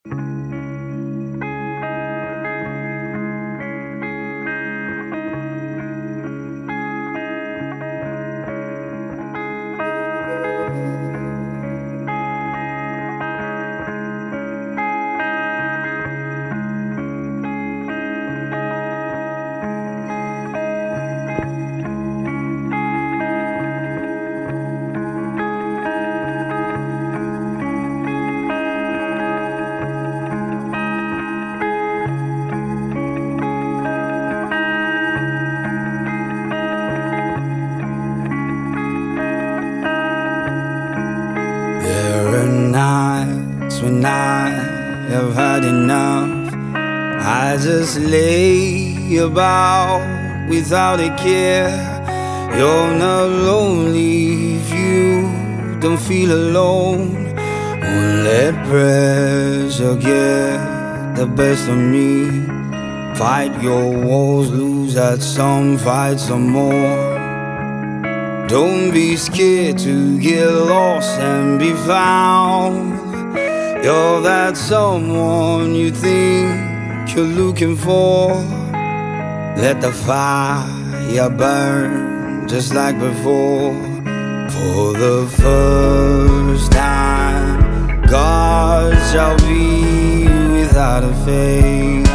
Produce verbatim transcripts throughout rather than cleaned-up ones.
There are nights when I have had enough. I just lay about without a care. You're not lonely if you don't feel alone. Won't let pressure get the best of me. Fight your wars, lose at some, fight some more. Don't be scared to get lost and be found. You're that someone you think you're looking for. Let the fire burn just like before. For the first time, God shall be without a face.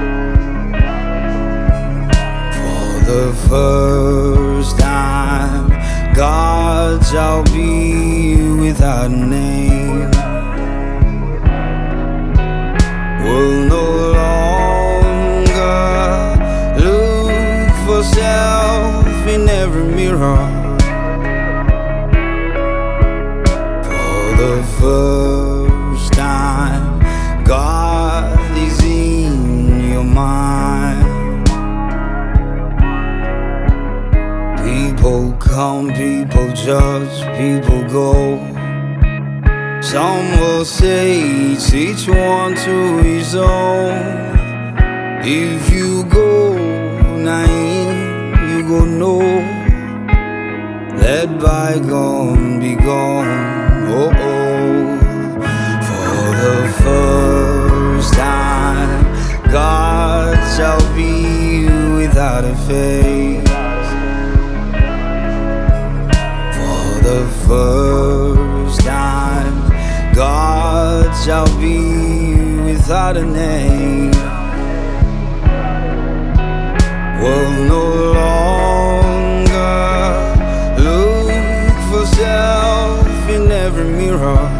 For the first time, God shall be without a name. Will no longer look for self in every mirror. For the first time, God is in your mind. People come, people judge, people go. Some will say it's each one to his own. If you go naive, you go no. Let bygone be gone. Oh oh. For the first time, God shall be without a face. The first time, God shall be without a name. Will no longer look for self in every mirror.